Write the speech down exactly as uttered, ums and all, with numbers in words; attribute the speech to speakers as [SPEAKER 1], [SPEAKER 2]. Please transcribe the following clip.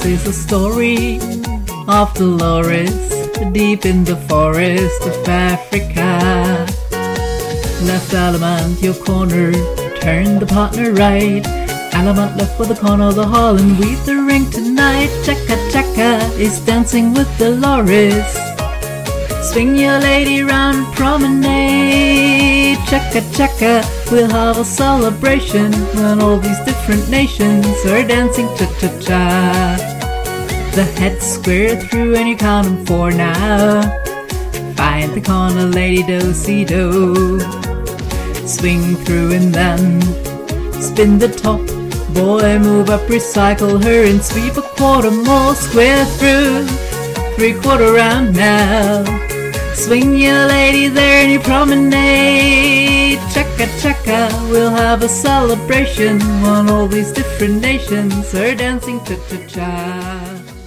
[SPEAKER 1] This is the story of Dolores, deep in the forest of Africa. Left Alamant your corner, turn the partner right. Alamant left for the corner of the hall and weave the ring tonight. Chaka Chaka is dancing with Dolores. Swing your lady round promenade. Chaka Chaka, we'll have a celebration when all these different nations are dancing cha-cha-cha. The head's square through and you count them four now. Find the corner lady do-si-do. Swing through and then spin the top. Boy, move up, recycle her and sweep a quarter more. Square through, three quarter round now. Swing your lady there and you promenade. Chaka Chaka, we'll have a celebration when all these different nations are dancing cha-cha-cha.